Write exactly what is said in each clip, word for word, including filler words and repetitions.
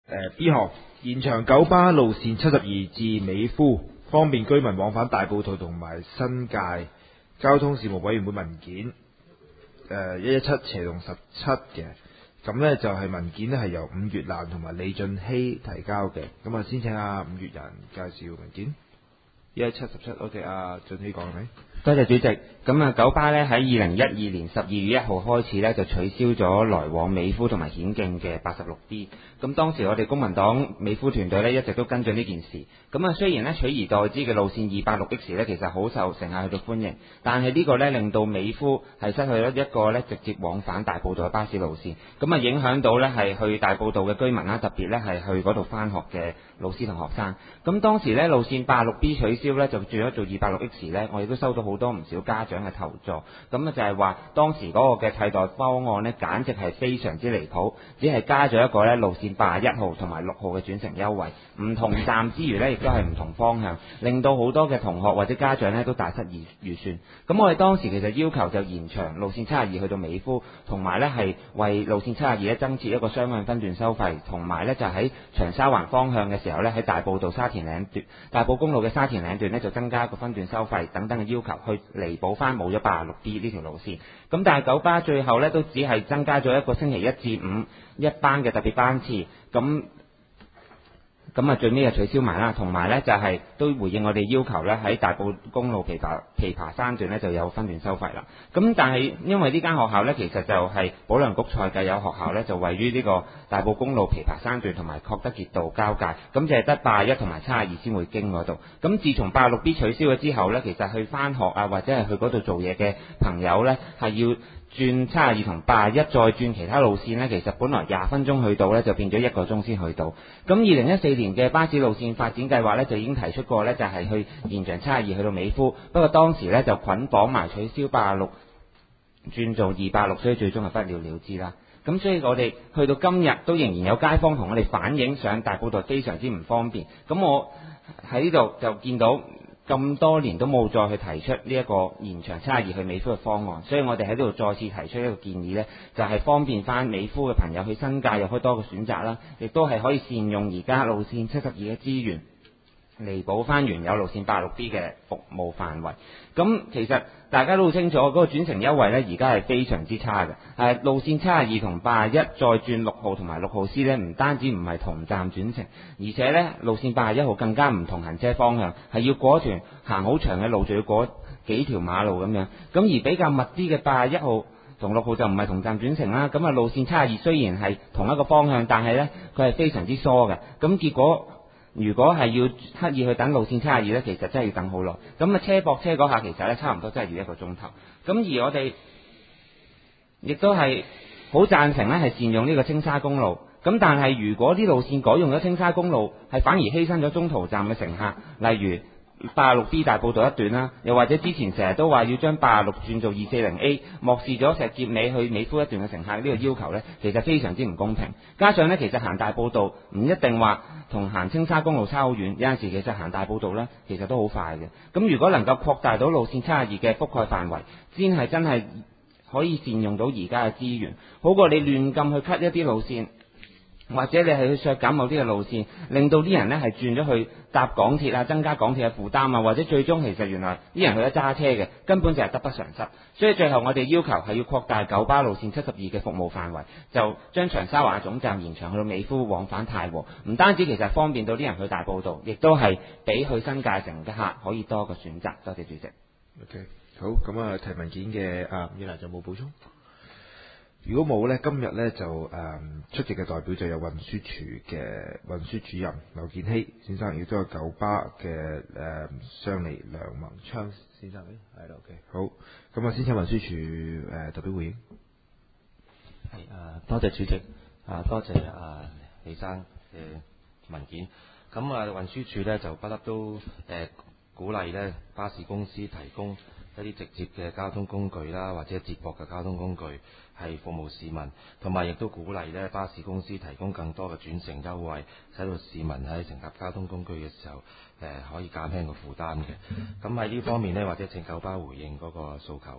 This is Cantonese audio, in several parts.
誒 B 項延長九巴路線七十二至美孚，方便居民往返大埔道同埋新界交通事務委員會文件誒一一七斜同十七嘅。咁呢就係文件呢係由伍月蘭同埋李俊熙提交嘅。咁啊先請阿伍月蘭介紹文件。一一七十七，我哋阿俊熙講係咪？ 多謝主席。咁啊，九巴呢喺二零一二年十二月一號開始呢，就取消咗來往美孚同埋顯徑嘅八十六 B。咁當時我哋公民黨美孚團隊呢，一直都跟進呢件事。咁啊，雖然呢取而代之嘅路線二八六 X 呢，其實好受乘客去到歡迎，但係呢個呢，令到美孚係失去咗一個呢直接往返大埔道嘅巴士路線。咁啊，影響到呢係去大埔道嘅居民啦，特別呢係去嗰度返學嘅老師同學生。咁當時呢，路線八十六 B 取消呢，就轉咗做二八六 X 呢，我亦都收到好多唔少家長嘅求助。咁啊就係話當時嗰個嘅替代方案呢，簡直係非常之離譜，只係加咗一個呢路線八十一號同埋六號嘅轉乘優惠，唔同站之餘呢，亦都係唔同方向，令到好多嘅同學或者家長呢都大失預預算。咁我哋當時其實要求就延長路線七十二去到美孚，同埋呢係為路線七十二呢增設一個雙向分段收費，同埋呢就喺長沙灣方向嘅時候呢，喺大埔道沙田嶺段、大埔公路嘅沙田嶺段呢，就增加一個分段收費等等嘅要求，去彌補翻冇咗八十六 B 呢條路線。咁但係九巴最後呢，都只係增加咗一個星期一至五一班嘅特別班次。咁咁啊最尾就取消埋啦，同埋呢就係、是、都回應我哋要求呢，喺大埔公路琵琶琵琶山段呢就有分段收費啦。咁但係因為呢間學校呢，其實就係保良局賽計有學校呢，就位於呢個大埔公路琵琶山段同埋確德傑道交界，咁就係得八十一同埋七十二先會經嗰度。咁自從八十六 B 取消咗之後呢，其實去返學啊或者係去嗰度做嘢嘅朋友呢，係要轉七十二同八十一再轉其他路線呢，其實本來廿分鐘去到呢，就變咗一個鐘先去到。咁二零一四年嘅巴士路線發展計劃呢，就已經提出過呢，就係去延長七十二去到美孚，不過當時呢，就捆綁埋取消八十六轉做二八六，所以最終係不了了之啦。咁所以我哋去到今日都仍然有街坊同我哋反映上大埔道非常之唔方便。咁我喺呢度就見到咁多年都冇再去提出呢一個延長七十二去美孚嘅方案，所以我哋喺呢度再次提出一個建議呢，就係方便翻美孚嘅朋友去新界有開多個選擇啦，亦都係可以善用而家路線七十二嘅資源，彌補翻原有路線八十六 B 嘅服務範圍。咁其實大家都好清楚，嗰、那個轉乘優惠呢而家係非常之差嘅。誒路線七十二同八十一再轉六號同埋六號 C 呢，唔單止唔係同站轉乘，而且呢路線八十一號更加唔同行車方向，係要過一段行好長嘅路，仲要過幾條馬路咁樣。咁而比較密啲嘅八十一號同六號就唔係同站轉乘啦。咁啊路線七十二雖然係同一個方向，但係呢，佢係非常之疏嘅。咁結果如果係要刻意去等路線七十二呢，其實真係要等好耐。咁啊車駁車嗰下其實呢，差唔多真係要一個鐘頭。咁而我哋亦都係好贊成呢係善用呢個青沙公路。咁但係如果啲路線改用咗青沙公路，係反而犧牲咗中途站嘅乘客，例如八十六 B 大埔道一段啦，又或者之前成日都話要將八十六轉做二四零 A， 漠視咗石硤尾去美孚一段嘅乘客呢個要求呢，其實非常之唔公平。加上呢，其實行大埔道唔一定話同行青沙公路差好遠，有陣時其實行大埔道呢，其實都好快嘅。咁如果能夠擴大到路線七十二嘅覆蓋範圍，先係真係可以善用到而家嘅資源，好過你亂咁去 cut 一啲路線，或者你係去削減某啲嘅路線，令到啲人呢係轉咗去搭港鐵啊，增加港鐵嘅負擔啊，或者最終其實原來啲人去咗揸車嘅，根本就係得不償失。所以最後我哋要求係要擴大九巴路線七十二嘅服務範圍，就將長沙灣總站延長去到美孚往返太和，唔單止其實方便到啲人去大埔道，亦都係俾去新界城嘅客可以多個選擇。多謝主席。 OK， 好，咁啊提文件嘅啊，伍月蘭有冇補充？如果冇呢，今日呢就誒、嗯、出席嘅代表就有運輸署嘅運輸主任劉建熙先生，亦都有九巴嘅誒商理梁宏昌先生。誒係啦 ，OK， 好，咁啊先請運輸署誒代表回應。 係誒，多謝主席，啊多謝啊李生嘅文件。咁啊運輸署呢，就不嬲都誒、呃、鼓勵呢巴士公司提供一啲直接嘅交通工具啦，或者接駁嘅交通工具係服務市民，同埋亦都鼓勵呢巴士公司提供更多嘅轉乘優惠，使到市民喺乘搭交通工具嘅時候誒、呃、可以減輕個負擔嘅。咁喺呢方面呢，或者請九巴回應嗰個訴求。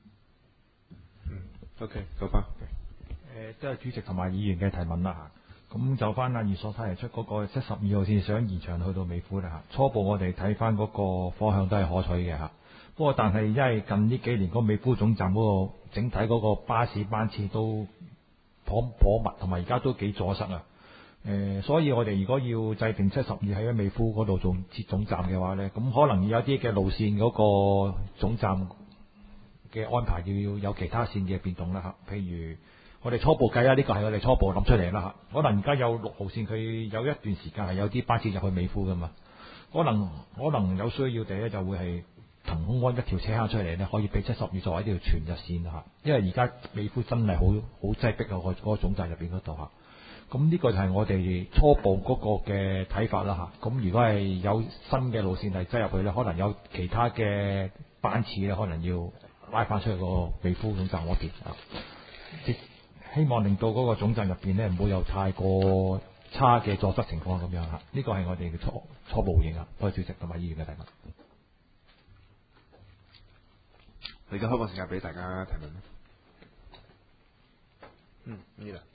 嗯 ，OK， 九巴。 誒，都係主席同埋議員嘅提問啦嚇。 咁就翻阿二所提出嗰個七十二號線想延長去到美孚啦嚇。初步我哋睇翻嗰個方向都係可取嘅嚇。不過但係因為近呢幾年嗰美孚總站嗰個整體嗰個巴士班次都頗頗密，同埋而家都幾阻塞啊。誒、呃，所以我哋如果要制定七十二喺美孚嗰度做設總站嘅話呢，咁可能要有啲嘅路線嗰個總站嘅安排要有其他線嘅變動啦嚇。譬如我哋初步計啊，呢、這個係我哋初步諗出嚟啦嚇。可能而家有六號線，佢有一段時間係有啲班次入去美孚噶嘛。可能可能有需要地咧，就會係騰空安一條車坑出嚟呢，可以俾七十二作為呢條全日線嚇。因為而家美孚真係好好擠迫啊，個、那、嗰個總站入邊嗰度嚇。咁呢個就係我哋初步嗰個嘅睇法啦嚇。咁如果係有新嘅路線係擠入去咧，可能有其他嘅班次咧，可能要拉翻出去個美孚總站嗰邊啊。希望令到嗰個總站入邊咧唔會有太過差嘅阻塞情況咁樣嚇。呢個係我哋嘅初初步回應啊。多謝主席同埋議員嘅提問。 你而家開放時間俾大家提問啦。嗯，呢啦。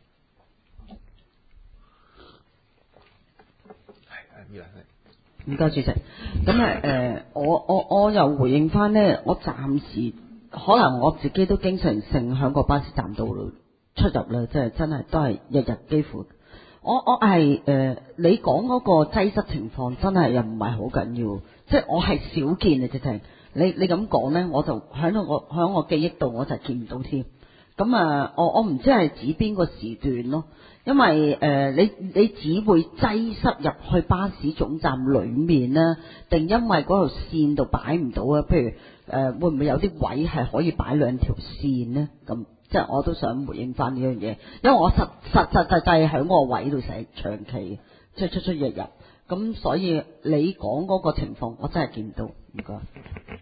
唔該，主席。咁啊誒，我我我又回應翻呢，我暫時可能我自己都經常性喺個巴士站度出入啦，即係真係都係日日幾乎。我我係誒、呃，你講嗰個擠塞情況真係又唔係好緊要，即係我係少見啊！直情你你咁講呢，我就喺我喺我記憶度我就見唔到添。咁啊，我我唔知係指邊個時段咯。因為誒、呃，你你只會擠塞入去巴士總站裏面呢，定因為嗰條線度擺唔到啊？譬如誒、呃，會唔會有啲位係可以擺兩條線呢？咁即係我都想回應翻呢樣嘢，因為我實實實際際喺個位度成長期即係出出入入，咁所以你講嗰個情況，我真係見唔到。唔該。誒、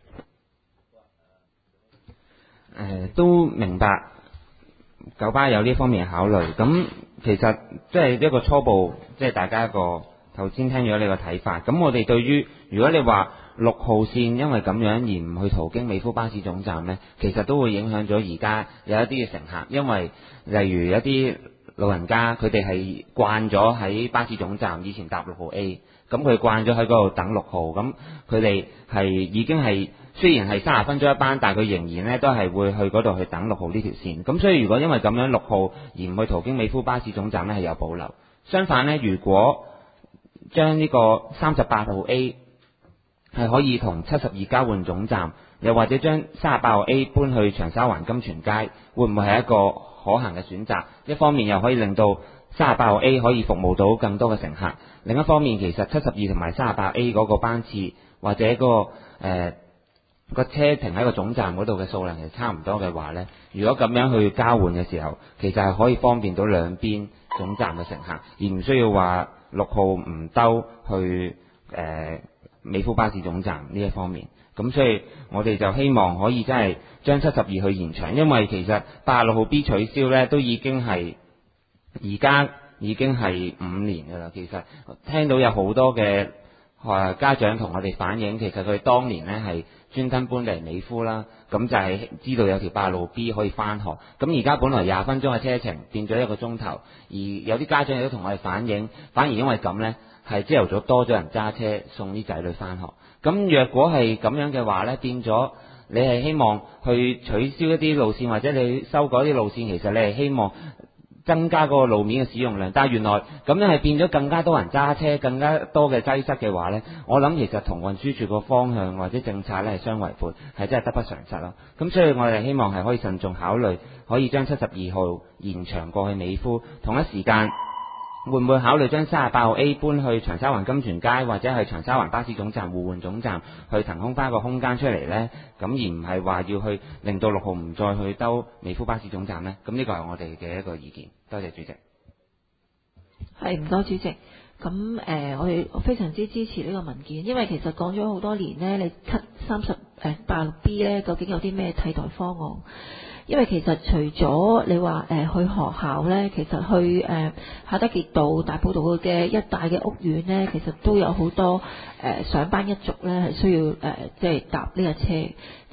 呃，都明白九巴有呢方面嘅考慮，咁。其實即係一個初步，即係大家一個頭先聽咗你個睇法。咁我哋對於如果你話六號線因為咁樣而唔去途經美孚巴士總站呢，其實都會影響咗而家有一啲嘅乘客，因為例如一啲老人家佢哋係慣咗喺巴士總站以前搭六號 A， 咁佢慣咗喺嗰度等六號，咁佢哋係已經係雖然係三十分鐘一班，但係佢仍然咧都係會去嗰度去等六號呢條線。咁所以如果因為咁樣六號而唔去途經美孚巴士總站呢，係有保留。相反呢，如果將呢個三十八號 A 係可以同七十二交換總站，又或者將三十八號 A 搬去長沙灣金泉街，會唔會係一個可行嘅選擇？一方面又可以令到三十八號 A 可以服務到更多嘅乘客，另一方面其實七十二同埋三十八 A 嗰個班次或者、嗰個誒、呃個車停喺個總站嗰度嘅數量係差唔多嘅話呢，如果咁樣去交換嘅時候，其實係可以方便到兩邊總站嘅乘客，而唔需要話六號唔兜去誒、呃、美孚巴士總站呢一方面。咁所以我哋就希望可以真係將七十二去延長，因為其實八十六號 B 取消呢都已經係而家已經係五年㗎啦。其實聽到有好多嘅誒家長同我哋反映，其實佢當年呢係專登搬嚟美孚啦，咁就係知道有條八十六號 B 可以返學。咁而家本來廿分鐘嘅車程變咗一個鐘頭，而有啲家長亦都同我哋反映，反而因為咁呢，係朝頭早多咗人揸車送啲仔女返學。咁若果係咁樣嘅話呢，變咗你係希望去取消一啲路線，或者你修改啲路線，其實你係希望增加嗰個路面嘅使用量，但係原來咁樣係變咗更加多人揸車，更加多嘅擠塞嘅話呢，我諗其實同運輸署個方向或者政策呢係相違背，係真係得不償失咯。咁所以我哋希望係可以慎重考慮，可以將七十二號延長過去美孚，同一時間會唔會考慮將三十八號 A 搬去長沙灣金泉街，或者係長沙灣巴士總站互換總站，去騰空翻個空間出嚟呢？咁而唔係話要去令到六號唔再去兜美孚巴士總站呢？咁呢個係我哋嘅一個意見。多謝主席。 係，唔該主席。咁誒、呃，我哋非常之支持呢個文件，因為其實講咗好多年呢，你七三十誒八六 B 呢，究竟有啲咩替代方案？因為其實除咗你話誒、呃、去學校呢，其實去誒夏德傑道、大埔道嘅一帶嘅屋苑呢，其實都有好多誒、呃、上班一族呢係需要誒、呃、即係搭呢個車，即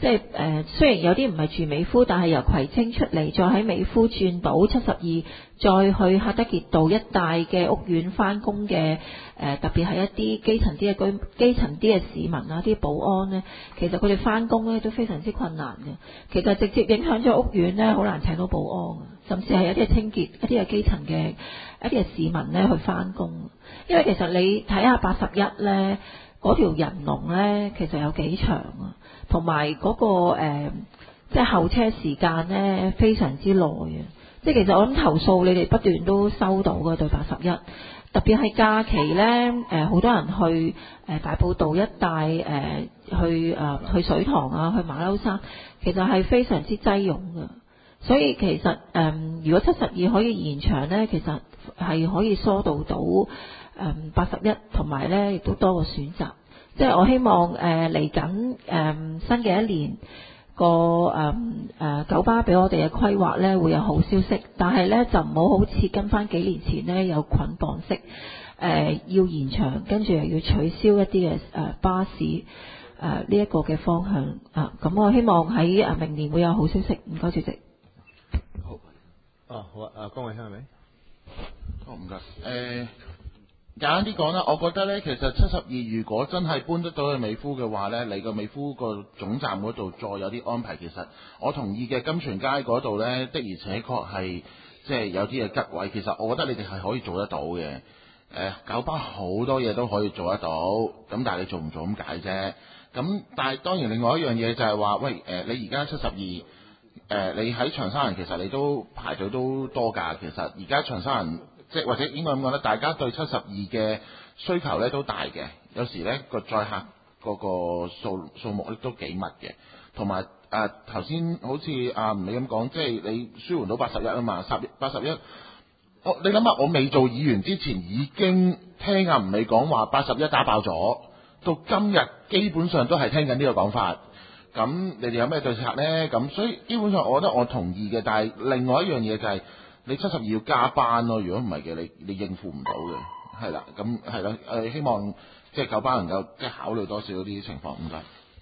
即係誒、呃，雖然有啲唔係住美孚，但係由葵青出嚟，再喺美孚轉到七十二，再去赫德傑道一帶嘅屋苑翻工嘅誒，特別係一啲基層啲嘅居基層啲嘅市民啊，啲保安呢，其實佢哋翻工呢都非常之困難嘅。其實直接影響咗屋苑呢，好難請到保安，甚至係一啲清潔、一啲嘅基層嘅一啲嘅市民呢去翻工。因為其實你睇下八十一呢嗰條人龍呢，其實有幾長啊，同埋嗰個誒、呃，即係候車時間呢，非常之耐啊。即係其實我諗投訴你哋不斷都收到嘅對八十一，特別係假期呢，誒、呃、好多人去誒大埔道一帶誒、呃、去誒、呃、去水塘啊，去馬騮山，其實係非常之擠擁嘅。所以其實誒、呃，如果七十二可以延長呢，其實係可以疏導到誒八十一，同埋呢亦都多個選擇。即係我希望誒嚟緊誒新嘅一年個誒誒九巴俾我哋嘅規劃呢會有好消息，但係呢就唔好好似跟翻幾年前呢有捆綁式誒、呃、要延長，跟住又要取消一啲嘅誒巴士誒呢一個嘅方向啊。咁我希望喺誒明年會有好消息。唔該主席。 好，啊好啊，啊江偉興係咪？ 好唔該。誒、呃、簡單啲講啦，我覺得呢，其實七十二如果真係搬得到去美孚嘅話呢，你個美孚個總站嗰度再有啲安排，其實我同意嘅。金泉街嗰度呢，的而且確係即係有啲嘅吉位，其實我覺得你哋係可以做得到嘅。誒、呃、九巴好多嘢都可以做得到，咁但係你做唔做咁解啫。咁但係當然另外一樣嘢就係話，喂誒、呃、你而家七十二。誒、呃，你喺長沙人其實你都排隊都多㗎。其實而家長沙人即係或者應該咁講咧，大家對七十二嘅需求咧都大嘅。有時咧個載客嗰個數數目咧都幾密嘅。同埋誒頭先好似阿吳美咁講，即係你舒緩到八十一啊嘛，十八十一。我你諗下，我未做議員之前已經聽阿吳美講話八十一打爆咗，到今日基本上都係聽緊呢個講法。咁你哋有咩對策呢？咁所以基本上我覺得我同意嘅，但係另外一樣嘢就係你七十二要加班咯。如果唔係嘅，你你應付唔到嘅，係啦。咁係啦。誒，希望即係九巴能夠即係考慮多少啲情況。唔該。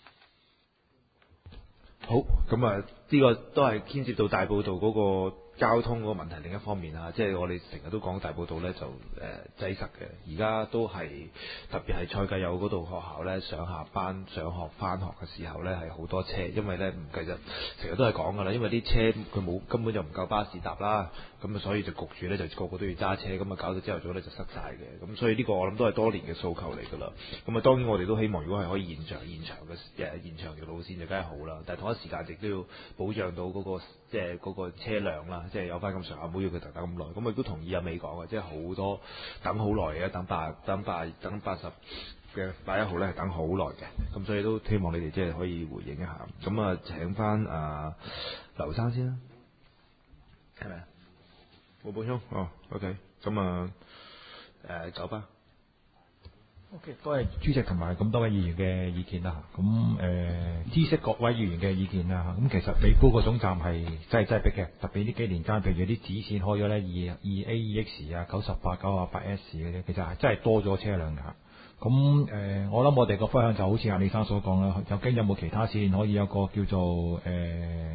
好，咁啊，呢個都係牽涉到大埔道嗰個交通嗰個問題另一方面啊，即係我哋成日都講大埔道呢就誒、呃、擠塞嘅，而家都係特別係蔡繼友嗰度學校呢，上下班上學翻學嘅時候呢係好多車，因為呢唔其實成日都係講㗎啦，因為啲車佢冇根本就唔夠巴士搭啦，咁啊所以就焗住呢，就個個都要揸車，咁啊搞到朝頭早呢就塞晒嘅，咁所以呢個我諗都係多年嘅訴求嚟㗎啦。咁啊當然我哋都希望如果係可以延長延長嘅誒延長條路線就梗係好啦，但係同一時間亦都要保障到嗰、嗰個即係嗰個車輛啦。即係有翻咁上下，唔好要佢等等咁耐。咁我亦都同意阿美講嘅，即係好多等好耐嘅，等八等八等八十嘅八一號咧，係等好耐嘅。咁所以都希望你哋即係可以回應一下。咁啊，請翻啊劉生先啦，係咪啊？冇補充哦。OK。咁啊誒九巴。 O.K. 多謝主席同埋咁多位議員嘅意見啦。咁誒、呃，知悉各位議員嘅意見啦。咁其實美孚個總站係真係真係逼嘅，特別呢幾年間，譬如啲指線開咗咧，二二 A、二 X 啊、九十八、九啊八 S 嘅啫，其實係真係多咗車輛㗎。咁誒、呃，我諗我哋個方向就好似阿李生所講啦，究竟有冇其他線可以有個叫做誒、呃、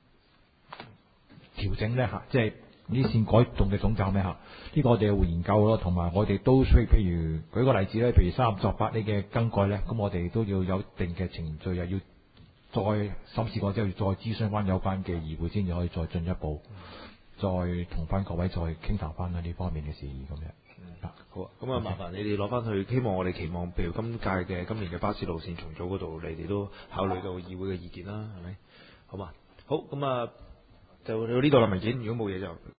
調整咧嚇，即係呢線改動嘅總站咧嚇。呢個我哋會研究咯，同埋我哋都需，譬如舉個例子咧，譬如三作八呢嘅更改咧，咁我哋都要有一定嘅程序，又要再審視過之後，再諮詢翻有關嘅議會，先至可以再進一步，再同翻各位再傾談翻呢方面嘅事宜咁樣。 嗯、好啊，咁啊，麻煩你哋攞翻去，希望我哋期望，譬如今屆嘅今年嘅巴士路線重組嗰度，你哋都考慮到議會嘅意見啦，係咪？好嘛，好，咁啊，就到呢度啦，文件，如果冇嘢就。